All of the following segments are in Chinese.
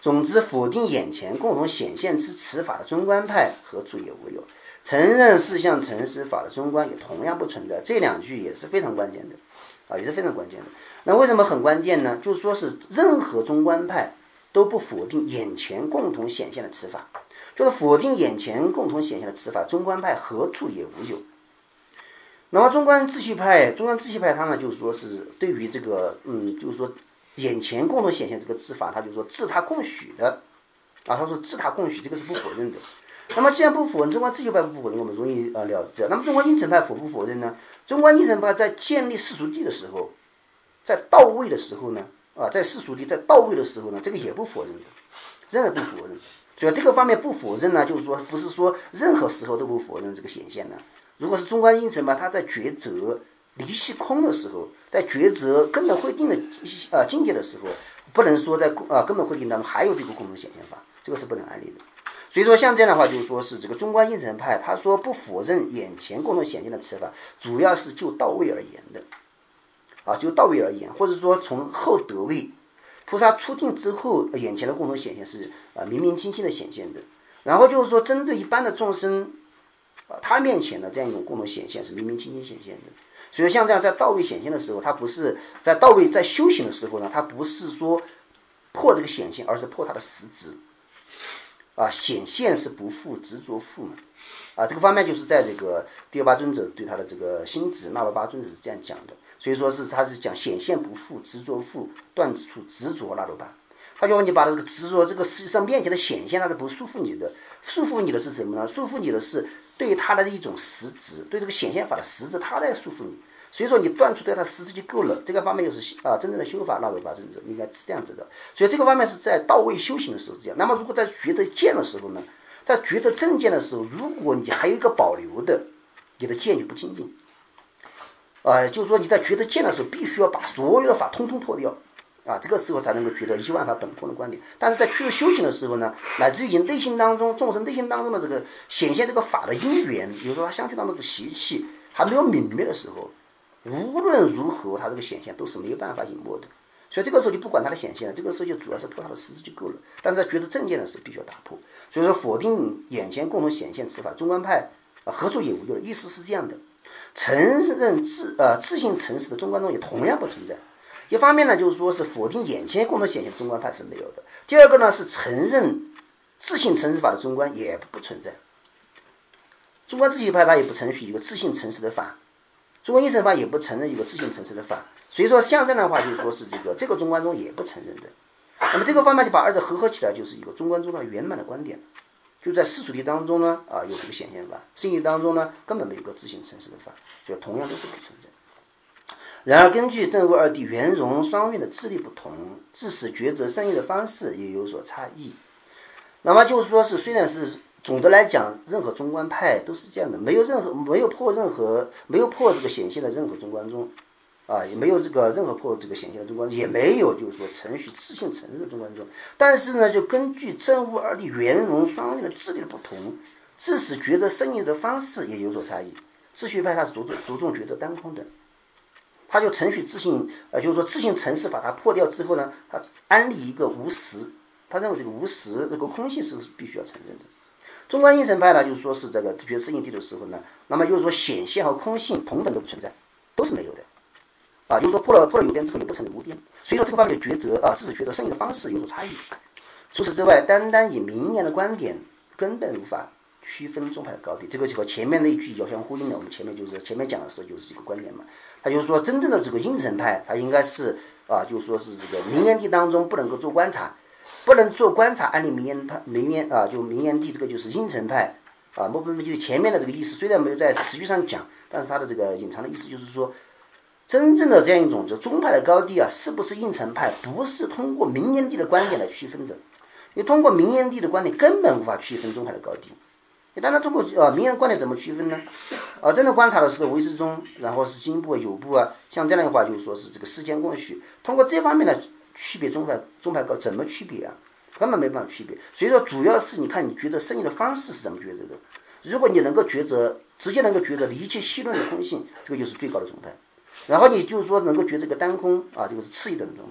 总之否定眼前共同显现之此法的中观派何处也无有，承认自相诚实法的中观也同样不存在。这两句也是非常关键的也是非常关键的。那为什么很关键呢？就是说是任何中观派都不否定眼前共同显现的此法，就是否定眼前共同显现的此法，中观派何处也无有。那么中观秩序派它呢，就是说是对于这个就是说眼前共同显现这个自法，他就说自他共许的他说自他共许，这个是不否认的。那么既然不否认，中观秩序派不否认，我们容易了解。那么中观应成派否不否认呢？中观应成派在建立世俗谛的时候，在到位的时候呢在世俗谛在到位的时候呢，这个也不否认的，仍然不否认。所以这个方面不否认呢，就是说不是说任何时候都不否认这个显现呢。如果是中观应成派，他在抉择离系空的时候，在抉择根本会定的境界的时候，不能说在根本会定当中还有这个共同显现法，这个是不能安立的。所以说像这样的话，就是说是这个中观应成派他说不否认眼前共同显现的此法，主要是就到位而言的就到位而言，或者说从后得位菩萨出定之后，眼前的共同显现是明明清清的显现的。然后就是说针对一般的众生他面前的这样一种共同显现是明明清清显现的。所以像这样在到位显现的时候，他不是在到位在修行的时候呢，他不是说破这个显现，而是破它的实质显现是不复执着复嘛这个方面就是在这个第八尊者对他的这个心指那罗巴尊者是这样讲的。所以说是他是讲显现不复执着复，断除执着那罗巴。他就你把这个执着这个实际上面前的显现，它是不束缚你的，束缚你的是什么呢？束缚你的是对它的一种实质，对这个显现法的实质，它在束缚你。所以说你断除对它实质就够了。这个方面就是真正的修法那罗巴尊者应该是这样子的。所以这个方面是在到位修行的时候这样。那么如果在觉得见的时候呢，在觉得正见的时候，如果你还有一个保留的，你的见就不清净就是说你在觉得见的时候，必须要把所有的法通通破掉这个时候才能够觉得一切万法本空的观点。但是在趋势修行的时候呢，乃至于内心当中众生内心当中的这个显现这个法的因缘，比如说他相续当中的习气还没有泯灭的时候，无论如何他这个显现都是没有办法隐没的。所以这个时候就不管它的显现了，这个时候就主要是破它的实质就够了。但是在觉得正见的时候必须要打破。所以说否定眼前共同显现此法，中观派何处也无有，意思是这样的。承认自性诚实的中观中也同样不存在。一方面呢，就是说是否定眼前共同显现的中观派是没有的。第二个呢，是承认自性诚实法的中观也不存在。中观自性派它也不承许一个自性诚实的法，中观应成法也不承认一个自性诚实的法。所以说像这样的话，就是说是这个中观中也不承认的。那么这个方面就把二者合合起来，就是一个中观中的圆满的观点。就在世俗谛当中呢有这个显现法，圣谛当中呢根本没有个自性诚实的法，所以同样都是不存在。然而根据正悟二谛圆融双运的智力不同，致使抉择圣义的方式也有所差异。那么就是说是虽然是总的来讲任何中观派都是这样的，没有破这个显现的任何中观中也没有任何破这个显现的中观，也没有就是说承许自性承认的中观中。但是呢，就根据正悟二谛圆融双运的智力的不同，致使抉择圣义的方式也有所差异。秩序派他是着重抉择单空的，他就承许自性就是说自性诚实把它破掉之后呢，他安立一个无实，他认为这个无实这个空性是必须要承认的。中观应成派呢，就是说是这个觉圣义谛的时候呢，那么就是说显现和空性同等都不存在，都是没有的就是说破了有边之后也不承认无边。所以说这个方面的抉择致使抉择圣义的方式有所差异。除此之外，单单以明言的观点根本无法区分宗派的高低，这个就和前面那一句遥相呼应的。我们前面讲的时候就是这个观点嘛。他就是说真正的这个应成派，他应该是就是说是这个明言谛当中不能够做观察，不能做观察安立明言就明言谛，这个就是应成派莫不就是前面的这个意思，虽然没有在词句上讲，但是他的这个隐藏的意思就是说，真正的这样一种宗派的高低是不是应成派，不是通过明言谛的观点来区分的。你通过明言谛的观点根本无法区分宗派的高低。当然通过明言的观点怎么区分呢？真正观察的是唯识宗，然后是经部有部像这样的话就是说是这个世间共许，通过这方面来区别宗派高怎么区别根本没办法区别。所以说主要是你看你抉择圣义的方式是怎么抉择的。如果你能够直接能够抉择离切细论的空性，这个就是最高的宗派。然后你就是说能够抉择这个单空这个是次一等的宗派。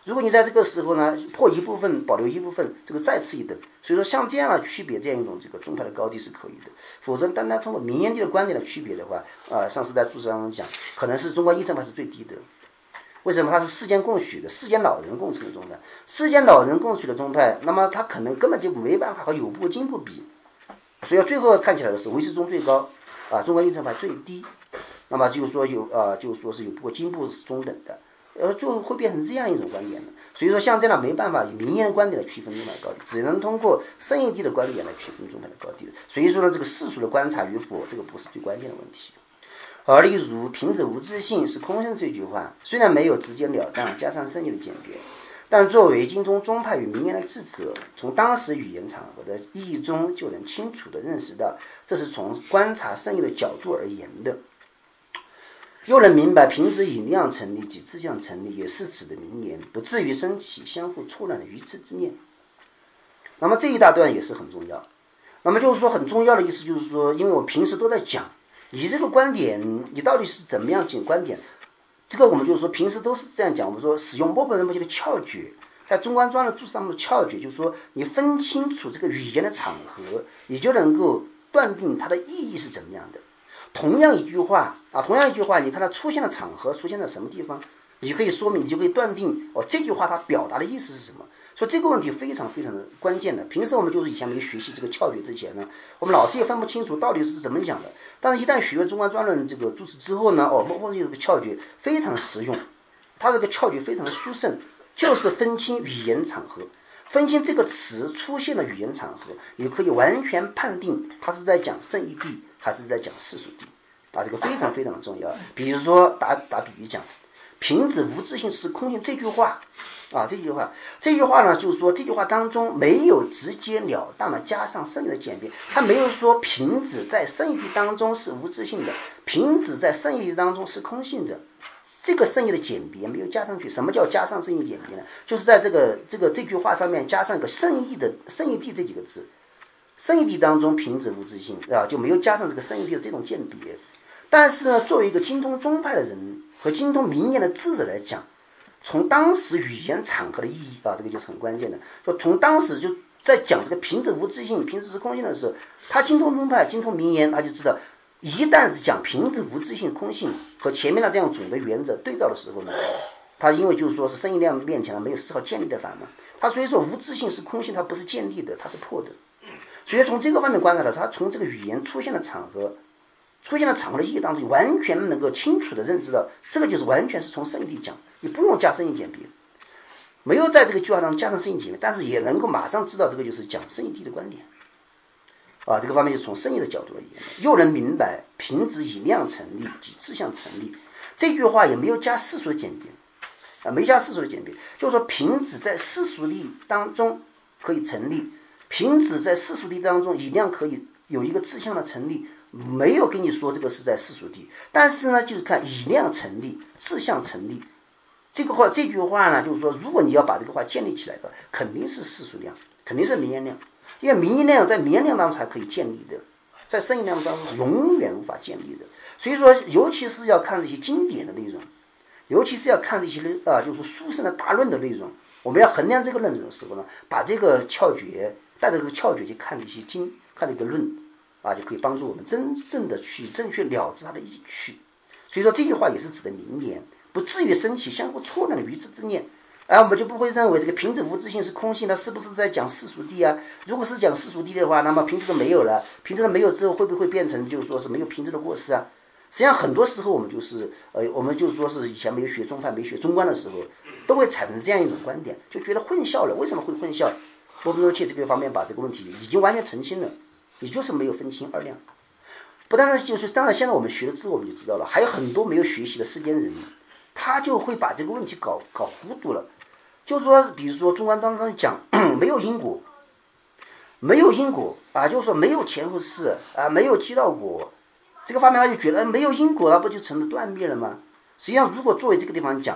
如果你在这个时候呢破一部分保留一部分，这个再次一等。所以说像这样的区别这样一种这个宗派的高低是可以的，否则单单通过名言地的观点的区别的话，上次在注释当中讲，可能是中国议政派是最低的。为什么？它是世间共许的，世间老人共成的宗派，世间老人共许的宗派，那么它可能根本就没办法和有部经部比，所以最后看起来的是唯识宗最高，中国议政派最低，那么就是说就是说是有部经部是中等的，最后会变成这样一种观点的。所以说像这样没办法以名言的观点来区分宗派高低，只能通过圣义地的观点来区分宗派的高低。所以说呢，这个世俗的观察与否，这个不是最关键的问题。而例如贫者无自性是空性这句话，虽然没有直截了当加上圣义的简别，但作为精通宗派与名言的智者，从当时语言场合的意义中就能清楚地认识到，这是从观察圣义的角度而言的。又能明白贫者以量成立及志向成立也是指的名言，不至于升起相互错乱的愚痴之念。那么这一大段也是很重要。那么就是说很重要的意思就是说，因为我平时都在讲你这个观点，你到底是怎么样讲观点？这个我们就是说平时都是这样讲。我们说使用波本人模型的窍诀，在中观庄的注释当中的窍诀，就是说你分清楚这个语言的场合，你就能够断定它的意义是怎么样的。同样一句话，你看它出现的场合出现在什么地方，你就可以说明，你就可以断定这句话它表达的意思是什么。所以这个问题非常非常的关键的。平时我们就是以前没学习这个窍诀之前呢，我们老师也分不清楚到底是怎么讲的。但是一旦学了中观专论这个注释之后呢，默认这个窍诀非常实用，它这个窍诀非常的殊胜，就是分清语言场合，分清这个词出现的语言场合，你可以完全判定它是在讲圣义地还是在讲世俗地。这个非常非常的重要。比如说打比喻讲，贫者无自性是空性这句话这句话呢，就是说这句话当中没有直截了当的加上圣义的简别，他没有说贫者在圣义地当中是无自性的，贫者在圣义地当中是空性的，这个圣义的简别没有加上去。什么叫加上圣义简别呢？就是在这句话上面加上个圣义地这几个字，圣义地当中贫者无自性就没有加上这个圣义地的这种简别。但是呢，作为一个精通宗派的人和精通名言的智者来讲，从当时语言场合的意义这个就是很关键的。就从当时就在讲这个贫者无自性，贫者是空性的时候，他精通宗派精通名言，他就知道一旦是讲贫者无自性空性和前面的这样总的原则对照的时候呢，他因为就是说是圣义量面前没有丝毫建立的法嘛，他所以说无自性是空性，它不是建立的，它是破的。所以从这个方面观察的，他从这个语言出现的场合的意义当中，完全能够清楚的认知到，这个就是完全是从圣义地讲，你不用加圣义简别，没有在这个句话上加上圣义简别，但是也能够马上知道这个就是讲圣义地的观点这个方面就从圣义的角度而言，又能明白贫者以量成立及志向成立，这句话也没有加世俗的简别没加世俗的简别，就是说贫者在世俗力当中可以成立，贫者在世俗力当中以量可以有一个志向的成立，没有跟你说这个是在世俗地，但是呢就是看以量成立志向成立，这句话呢就是说，如果你要把这个话建立起来的，肯定是世俗量，肯定是名言量，因为名言量在名言量当中才可以建立的，在圣义量当中是永远无法建立的。所以说尤其是要看这些经典的内容，尤其是要看这些就是书圣的大论的内容，我们要衡量这个论的时候呢，把这个窍诀带着这个窍诀去看这些经，看这个论就可以帮助我们真正的去正确了知它的意趣。所以说这句话也是指的名言，不至于升起相互错乱的愚痴之念，我们就不会认为这个贫者无自性是空性，它是不是在讲世俗地如果是讲世俗地的话，那么贫者都没有了，贫者都没有之后会不会变成就是说是没有贫者的过失实际上很多时候我们就是说是以前没有学宗派没学中观的时候，都会产生这样一种观点，就觉得混淆了。为什么会混淆？波波罗切这个方面把这个问题已经完全澄清了，你就是没有分清二量。不但是就是当然现在我们学了之后我们就知道了，还有很多没有学习的世间人，他就会把这个问题搞糊涂了。就是说比如说中观当中讲没有因果就是说没有前后世没有积道果，这个方面他就觉得没有因果不就成了断灭了吗？实际上如果作为这个地方讲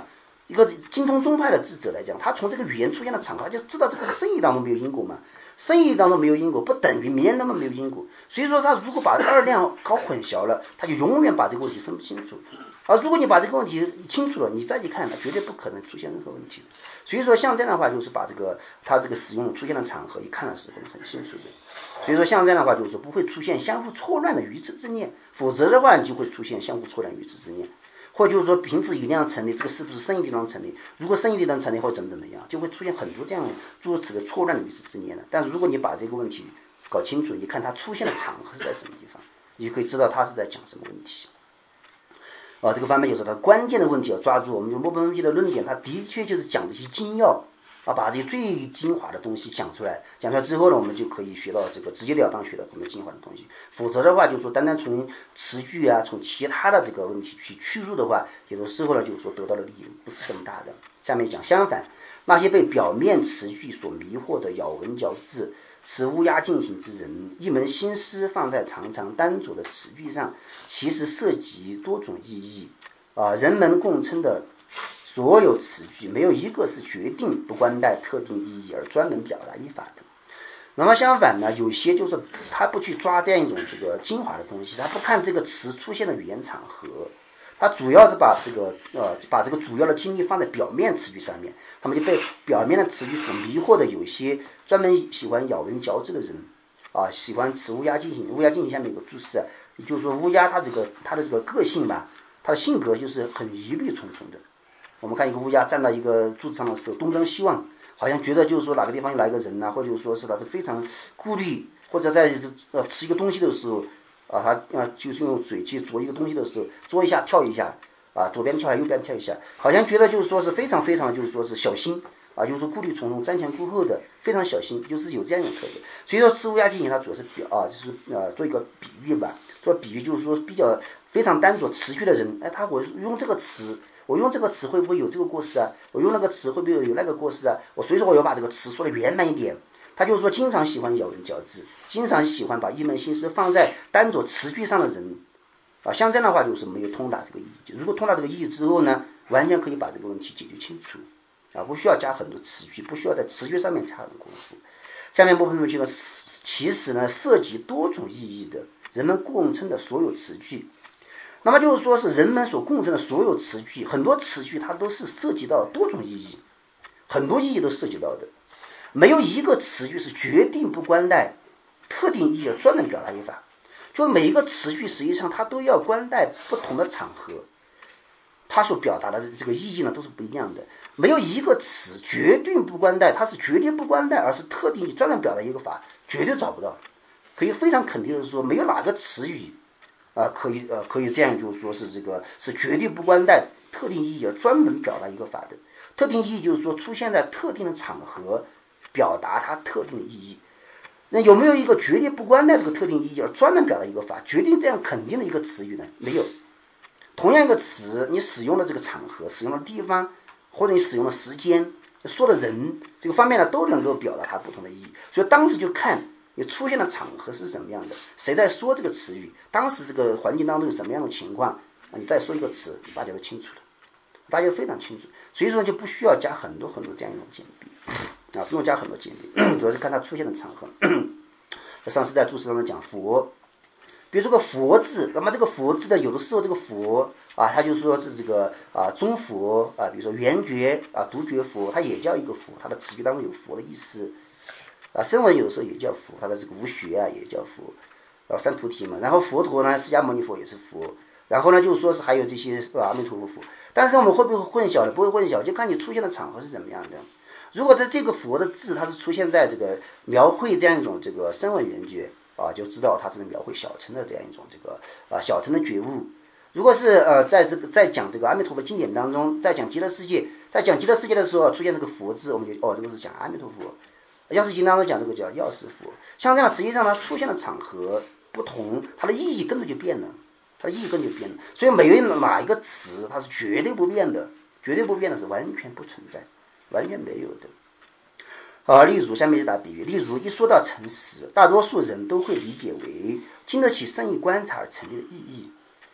一个精通宗派的智者来讲，他从这个语言出现的场合，他就知道这个生意当中没有因果嘛，生意当中没有因果，不等于名言当中没有因果。所以说，他如果把二量搞混淆了，他就永远把这个问题分不清楚。而如果你把这个问题清楚了，你再去看，绝对不可能出现任何问题。所以说，像这样的话，就是把这个他这个使用出现的场合一看的时候很清楚的。所以说，像这样的话，就是说不会出现相互错乱的愚痴之念，否则的话，你就会出现相互错乱愚痴之念。或者就是说凭此以量成立，这个是不是生意地当成立？如果生意地当成立或怎么样，就会出现很多这样诸如此的错乱的愚痴之念了。但是如果你把这个问题搞清楚，你看它出现的场合是在什么地方，你就可以知道它是在讲什么问题。这个方面就是它关键的问题要抓住。我们用莫本维的论点，它的确就是讲这些精要把这些最精华的东西讲出来之后呢，我们就可以学到这个直截了当学到很多精华的东西。否则的话，就是说单单从词句啊，从其他的这个问题去驱入的话，有的时候呢，就是说得到的利益不是这么大的。下面讲相反，那些被表面词句所迷惑的咬文嚼字、此乌鸦进行之人，一门心思放在常常单着的词句上，其实涉及多种意义人们共称的所有词句，没有一个是决定不关带特定意义而专门表达一法的。那么相反呢，有些就是他不去抓这样一种这个精华的东西，他不看这个词出现的语言场合，他主要是把这个主要的精力放在表面词句上面，他们就被表面的词句所迷惑的。有些专门喜欢咬文嚼字的人喜欢此乌鸦进行，乌鸦进行下面有个注释也就是说乌鸦它的这个个性吧，它的性格就是很疑虑重重的。我们看一个乌鸦站到一个柱子上的时候，东张西望，好像觉得就是说哪个地方又来个人或者说是他是非常顾虑，或者在吃一个东西的时候他就是用嘴去啄一个东西的时候，啄一下跳一下左边跳一下右边跳一下，好像觉得就是说是非常非常就是说是小心就是说顾虑重重、瞻前顾后的，非常小心，就是有这样一种特点。所以说吃乌鸦进行它主要是就是做一个比喻吧，做比喻就是说比较非常单着词句的人，我用这个词。我用这个词会不会有这个过失我用那个词会不会有那个过失所以说我要把这个词说的圆满一点。他就是说经常喜欢咬文嚼字，经常喜欢把一门心思放在单着词句上的人像这样的话就是没有通达这个意义。如果通达这个意义之后呢，完全可以把这个问题解决清楚不需要加很多词句，不需要在词句上面加很多功夫。下面部分呢，其实呢涉及多种意义的人们共称的所有词句。那么就是说是人们所共称的所有词句，很多词句它都是涉及到多种意义，很多意义都涉及到的，没有一个词句是决定不关带特定意义而专门表达一法。就每一个词句实际上它都要关带不同的场合，它所表达的这个意义呢都是不一样的。没有一个词决定不关带，它是决定不关带，而是特定专门表达一个法，绝对找不到。可以非常肯定的说，没有哪个词语可以这样就是说是这个是绝对不关带特定意义而专门表达一个法的。特定意义就是说出现在特定的场合，表达它特定的意义。那有没有一个绝对不关带这个特定意义而专门表达一个法，决定这样肯定的一个词语呢？没有。同样一个词，你使用的这个场合、使用的地方，或者你使用的时间、说的人这个方面呢，都能够表达它不同的意义。所以当时就看你出现的场合是怎么样的，谁在说这个词语，当时这个环境当中有什么样的情况你再说一个词，大家都清楚了，大家都非常清楚。所以说就不需要加很多很多这样一种简笔不用加很多简笔主要是看它出现的场合上次在注释当中讲佛，比如说个佛字，那么这个佛字呢，有的时候这个佛它就说是这个中佛比如说圆觉独觉佛，它也叫一个佛，它的词句当中有佛的意思声闻有的时候也叫佛，它的这个无学也叫佛三菩提嘛。然后佛陀呢，释迦牟尼佛也是佛，然后呢就是说是还有这些阿弥陀佛。但是我们会不会混淆呢？不会混淆，就看你出现的场合是怎么样的。如果在这个佛的字它是出现在这个描绘这样一种这个声闻缘觉就知道它是描绘小乘的这样一种这个小乘的觉悟。如果是在讲这个阿弥陀佛经典当中，在讲极乐世界的时候出现这个佛字，我们就这个是讲阿弥陀佛。药师经当中讲这个叫药师佛，像这样实际上它出现的场合不同，它的意义根本就变了，所以没有哪一个词它是绝对不变的，绝对不变的是完全不存在，完全没有的例如下面就打比喻，例如一说到诚实，大多数人都会理解为经得起圣意观察而成立的意义。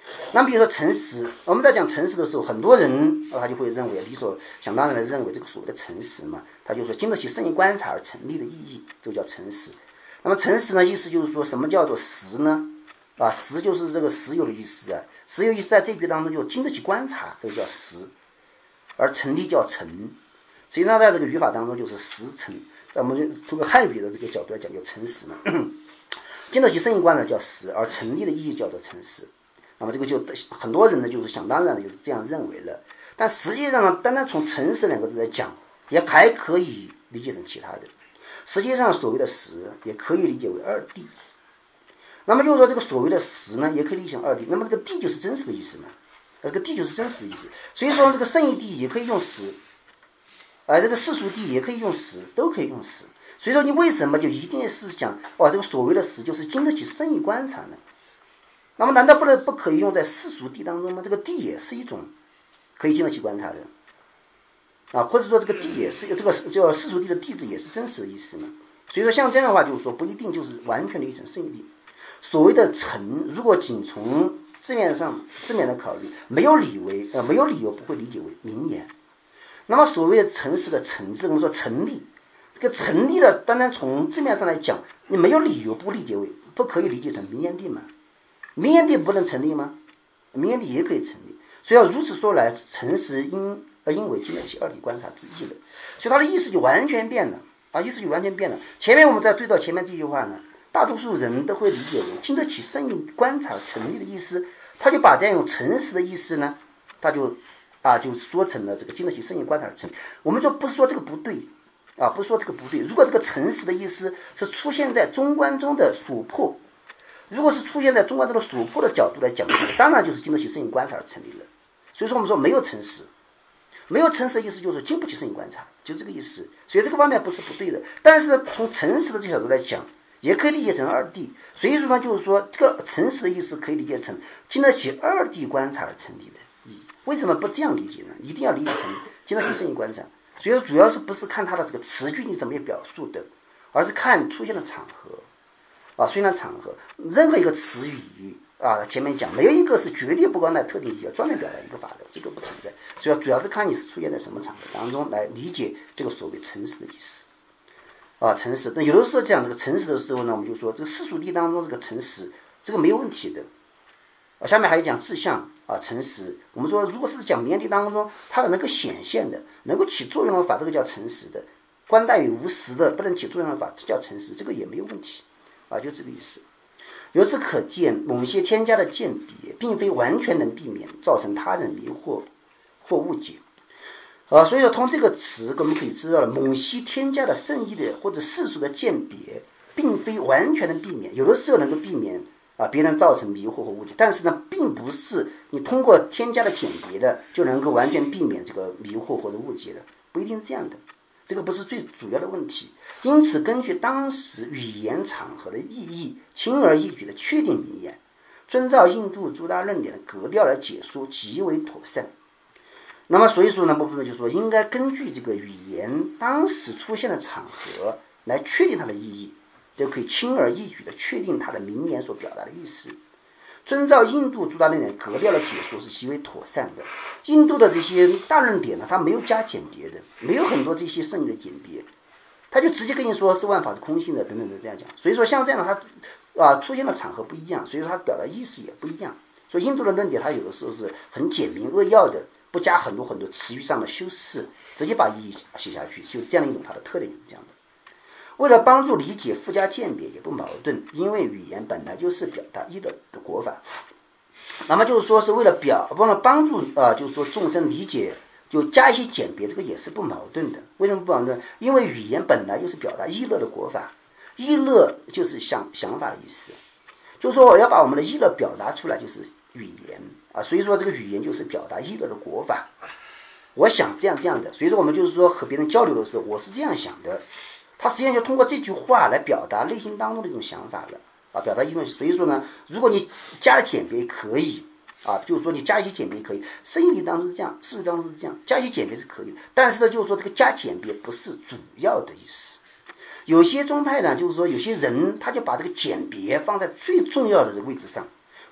那么比如说诚实，我们在讲诚实的时候，很多人他就会认为理所想当然的认为这个所谓的诚实嘛，他就说经得起圣意观察而成立的意义，这个叫诚实。那么诚实呢，意思就是说什么叫做实呢？实就是这个实有的意思啊，实有意思在这句当中就经得起观察，这个叫实，而成立叫诚。实际上在这个语法当中就是实诚，在我们就通过汉语的这个角度来讲，叫诚实嘛。经得起圣意观察叫实，而成立的意义叫做诚实。那么这个就很多人呢就是想当然的就是这样认为了，但实际上呢，单单从诚实两个字来讲，也还可以理解成其他的。实际上所谓的实也可以理解为二谛。那么就是说这个所谓的实呢，也可以理解成二谛。那么这个谛就是真实的意思嘛，这个谛就是真实的意思。所以说这个圣义谛也可以用实，这个世俗谛也可以用实，都可以用实。所以说你为什么就一定是讲这个所谓的实就是经得起圣意观察呢？那么难道不可以用在世俗谛当中吗？这个谛也是一种可以经得起观察的或者说这个谛也是这个叫世俗谛的谛字也是真实的意思嘛。所以说像这样的话，就是说不一定就是完全的一层圣义谛。所谓的诚，如果仅从字面的考虑，没有理由不会理解为名言。那么所谓的诚实的诚字，我们说成立，这个成立了，单单从字面上来讲，你没有理由不可以理解成名言谛嘛？名言谛不能成立吗？名言谛也可以成立。所以要如此说来，诚实因为经得起二谛观察之意了，所以它的意思就完全变了前面我们再对照前面这句话呢，大多数人都会理解为经得起圣意观察成立的意思，他就把这样一种诚实的意思呢，他就说成了这个经得起圣意观察的成立。我们说不是说这个不对不是说这个不对。如果这个诚实的意思是出现在中观中的所破，如果是出现在中观中的所破的角度来讲，当然就是经得起圣意观察而成立了。所以说我们说没有诚实的意思就是经不起圣意观察，就是这个意思。所以这个方面不是不对的，但是从诚实的这个角度来讲，也可以理解成二谛。所以说呢，就是说这个诚实的意思可以理解成经得起二谛观察而成立的意义。为什么不这样理解呢？一定要理解成经得起圣意观察。所以说主要是不是看它的这个词句你怎么表述的，而是看出现的场合出现的场合。任何一个词语前面讲没有一个是绝对不光在特定意义专门表达一个法的，这个不存在。所以主要是看你是出现在什么场合当中来理解这个所谓诚实的意思诚实。那有的时候讲这个诚实的时候呢，我们就说这个世俗谛当中这个诚实这个没有问题的下面还有讲志向诚实。我们说如果是讲名言谛当中它能够显现的能够起作用的法，这个叫诚实的。观待于无实的不能起作用的法，这叫诚实，这个也没有问题就这个意思。由此可见，某些添加的鉴别并非完全能避免造成他人迷惑或误解所以说从这个词我们可以知道了，某些添加的圣意的或者世俗的鉴别并非完全能避免，有的时候能够避免别人造成迷惑或误解，但是呢并不是你通过添加的鉴别的就能够完全避免这个迷惑或者误解的，不一定是这样的，这个不是最主要的问题。因此根据当时语言场合的意义，轻而易举的确定名言，遵照印度诸大论点的格调来解说极为妥善。那么所以说呢，部分就说应该根据这个语言当时出现的场合来确定它的意义，就可以轻而易举的确定它的名言所表达的意思。遵照印度诸大论点格调的解说是极为妥善的。印度的这些大论点呢，它没有加简别的，没有很多这些圣意的简别，他就直接跟你说是万法是空性的等等的这样讲。所以说像这样的它出现的场合不一样，所以说它表达意思也不一样。所以印度的论点它有的时候是很简明扼要的，不加很多词语上的修饰，直接把意义写下去，就这样一种它的特点就是这样的。为了帮助理解附加鉴别也不矛盾，因为语言本来就是表达意的国法。那么就是说是为了帮助就是说众生理解，就加一些简别，这个也是不矛盾的。为什么不矛盾？因为语言本来就是表达意乐的国法，意乐就是想法的意思，就是说我要把我们的意乐表达出来，就是语言所以说这个语言就是表达意乐的国法。我想这样的，所以说我们就是说和别人交流的时候，我是这样想的，他实际上就通过这句话来表达内心当中的一种想法了表达一种。所以说呢，如果你加了简别可以就是说你加一些简别可以，圣义当中是这样，世俗当中是这样，加一些简别是可以的。但是呢，就是说这个加简别不是主要的意思。有些宗派呢，就是说有些人他就把这个简别放在最重要的位置上，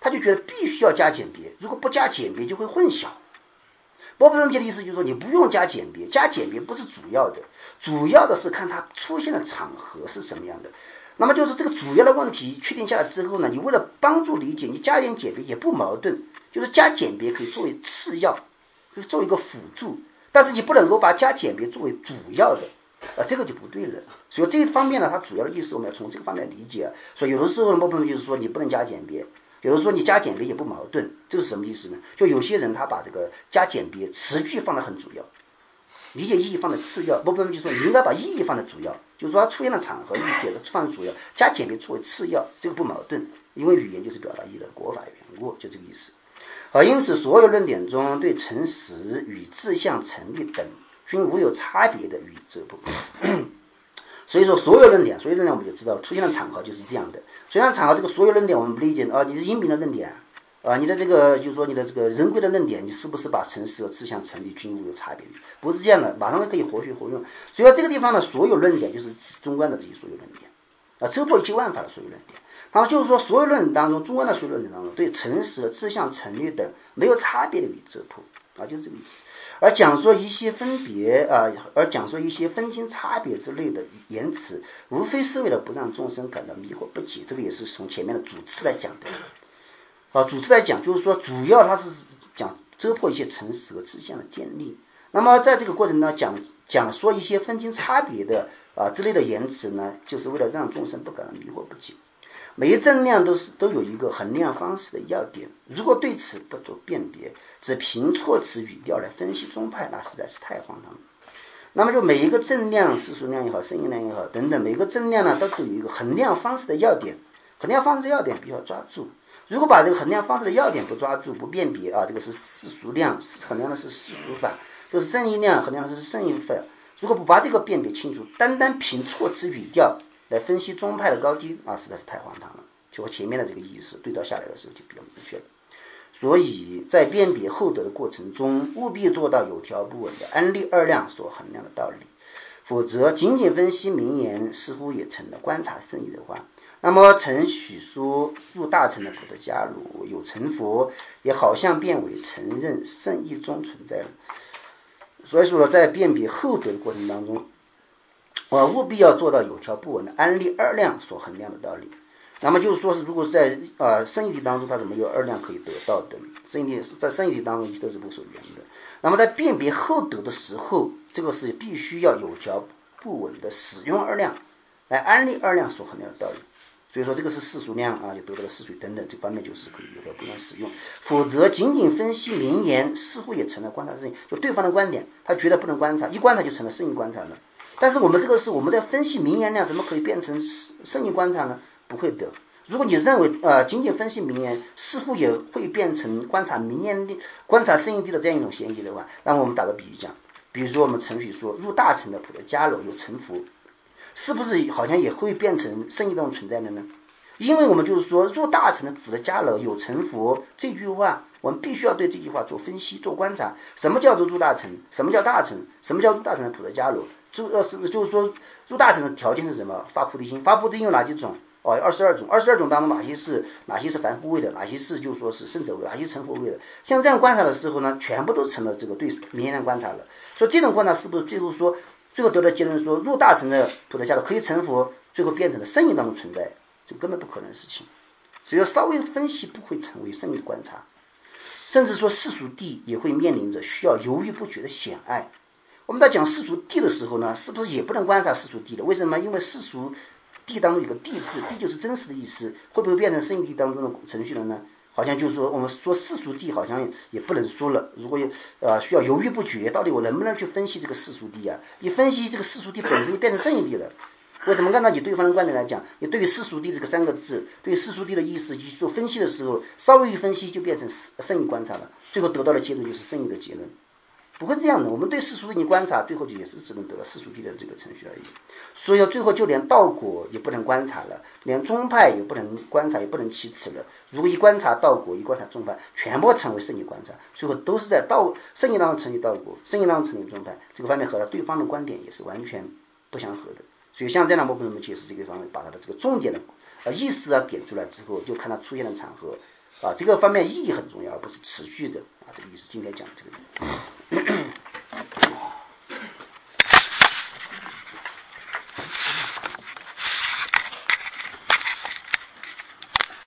他就觉得必须要加简别，如果不加简别就会混淆。波普分析的意思就是说，你不用加简别，加简别不是主要的，主要的是看它出现的场合是什么样的。那么就是这个主要的问题确定下来之后呢，你为了帮助理解，你加一点简别也不矛盾，就是加简别可以作为次要，可以作为一个辅助，但是你不能够把加简别作为主要的，这个就不对了。所以这一方面呢，它主要的意思我们要从这个方面理解。所以有的时候波普分析就是说你不能加简别。有的说你加简别也不矛盾，这是什么意思呢？就有些人他把这个加简别词句放得很主要，理解意义放在次要，波普分析说你应该把意义放在主要，就是说它出现的场合意义给它放在主要，加简别作为次要，这个不矛盾，因为语言就是表达意义的国法的缘故，就这个意思。因此所有论点中对诚实与志向成立等均无有差别的与则不所以说所有论点我们就知道出现的场合就是这样的。出现的场合这个所有论点我们不理解你是阴明的论点你的这个就是说你的这个人规的论点，你是不是把诚实和志向成立均无有差别？不是这样的，马上可以活学活用。所以这个地方呢，所有论点就是中观的这些所有论点遮破一切万法的所有论点。然后就是说所有论点当中，中观的所有论点当中，对诚实和志向成立等没有差别的与遮破就是这个意思。而讲说一些分别而讲说一些分清差别之类的言辞，无非是为了不让众生感到迷惑不解。这个也是从前面的主次来讲的主次来讲，就是说主要它是讲遮破一些诚实和志向的建立。那么在这个过程呢，讲说一些分清差别的之类的言辞呢，就是为了让众生不感到迷惑不解。每一正量都有一个衡量方式的要点，如果对此不做辨别，只凭措辞语调来分析宗派，那实在是太荒唐了。那么就每一个正量，世俗量也好，圣义量也好等等，每个正量呢都有一个衡量方式的要点，衡量方式的要点必须要抓住。如果把这个衡量方式的要点不抓住，不辨别这个是世俗量，衡量的是世俗法，这是圣义量，衡量的是圣义法。如果不把这个辨别清楚，单单凭措辞语调来分析宗派的高低实在是太荒唐了，就和前面的这个意思对照下来的时候就比较明确了。所以在辨别后得的过程中，务必做到有条不紊的安立二量所衡量的道理，否则仅仅分析名言似乎也成了观察圣义的话，那么曾许说入大乘的普陀伽罗有成佛，也好像变为承认圣义中存在了。所以说在辨别后得的过程当中务必要做到有条不紊的安立二量所衡量的道理。那么就是说是如果在圣义体当中它怎么有二量可以得到的，在圣义体当中都是不属缘的。那么在辨别后得的时候，这个是必须要有条不紊的使用二量来安立二量所衡量的道理。所以说这个是世俗量就得到了世俗等等，这方面就是可以有条不紊使用，否则仅仅分析名言似乎也成了观察圣义，就对方的观点他觉得不能观察，一观察就成了圣义观察了。但是我们这个是我们在分析名言量，怎么可以变成圣义观察呢？不会的。如果你认为仅仅分析名言似乎也会变成观察名言观察圣义地的这样一种嫌疑的话，那么我们打个比喻讲，比如说我们程序说入大乘的普陀伽罗有成佛，是不是好像也会变成圣义这种存在的呢？因为我们就是说入大乘的普陀伽罗有成佛这句话，我们必须要对这句话做分析做观察。什么叫做入大乘？什么叫大乘？什么叫入大乘的普陀伽罗？就是说入大乘的条件是什么？发菩提心。发菩提心有哪几种？22种，22种当中哪些是凡夫位的，哪些是就是说是圣者位，哪些成佛位的。像这样观察的时候呢，全部都成了这个对名言量观察了。所以这种观察是不是最后得的结论说入大乘的普陀伽罗可以成佛，最后变成了圣义当中存在？这根本不可能的事情。所以要稍微分析不会成为圣义的观察，甚至说世俗谛也会面临着需要犹豫不决的险隘。我们在讲世俗谛的时候呢，是不是也不能观察世俗谛的？为什么？因为世俗谛当中有个谛字，谛就是真实的意思，会不会变成圣义谛当中的程序了呢？好像就是说我们说世俗谛好像也不能说了。如果需要犹豫不决，到底我能不能去分析这个世俗谛一分析这个世俗谛本身就变成圣义谛了。为什么？按照你对方的观点来讲，你对于世俗谛这个3个字，对世俗谛的意思去做分析的时候，稍微一分析就变成圣义观察了，最后得到的结论就是圣义的结论。不会这样的，我们对世俗谛观察，最后也是只能得到世俗谛的这个程序而已。所以最后就连道果也不能观察了，连宗派也不能观察，也不能启齿了。如果一观察道果，一观察宗派，全部成为圣义观察，最后都是在圣义当中成立道果，圣义当中成立宗派，这个方面和对方的观点也是完全不相合的。所以像这样我们解释这个方面，把它的这个重点的意思点出来之后，就看它出现的场合啊，这个方面意义很重要，而不是持续的啊，这个意思。今天讲这个。